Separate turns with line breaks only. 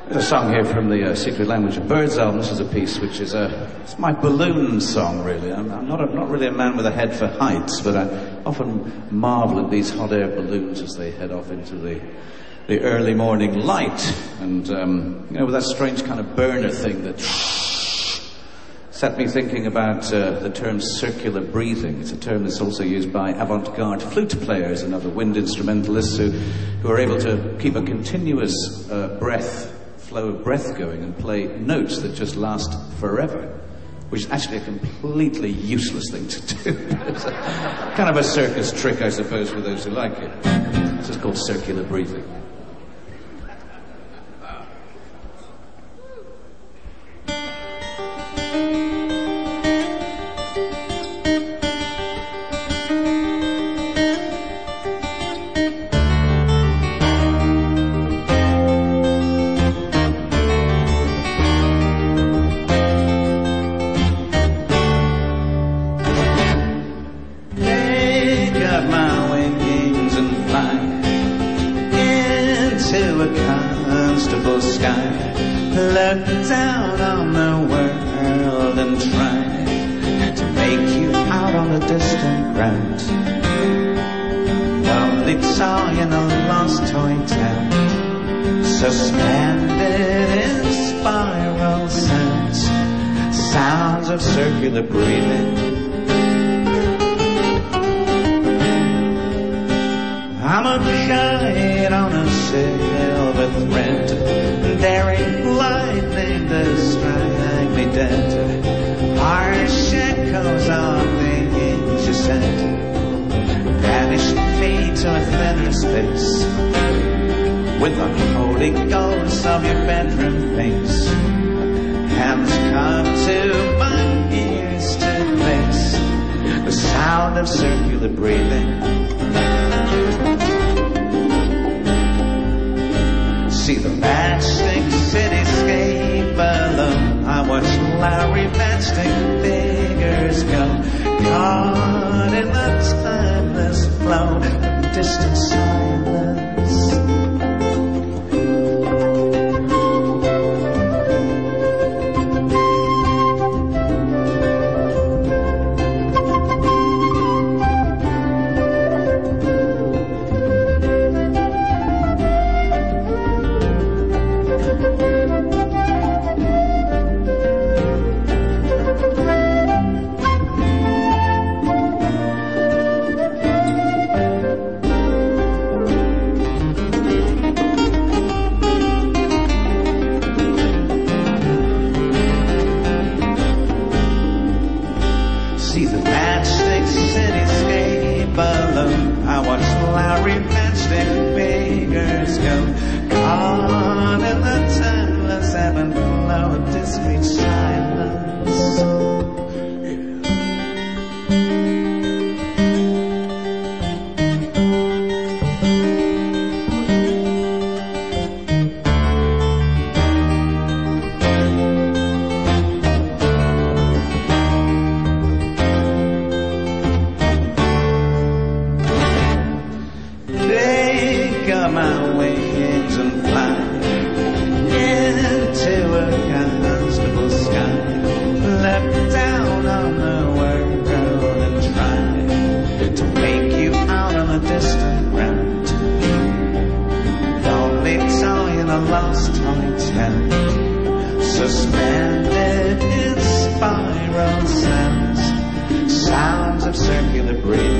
There's a song here from the Secret Language of Birds album. This is a piece which is it's my balloon song, really. I'm not really a man with a head for heights, but I often marvel at these hot air balloons as they head off into the early morning light. And, with that strange kind of burner thing that set me thinking about the term circular breathing. It's a term that's also used by avant-garde flute players and other wind instrumentalists who are able to keep a continuous flow of breath going and play notes that just last forever, which is actually a completely useless thing to do. It's kind of a circus trick, I suppose, for those who like it. This is called circular breathing.
Suspended in spiral sounds of circular breathing.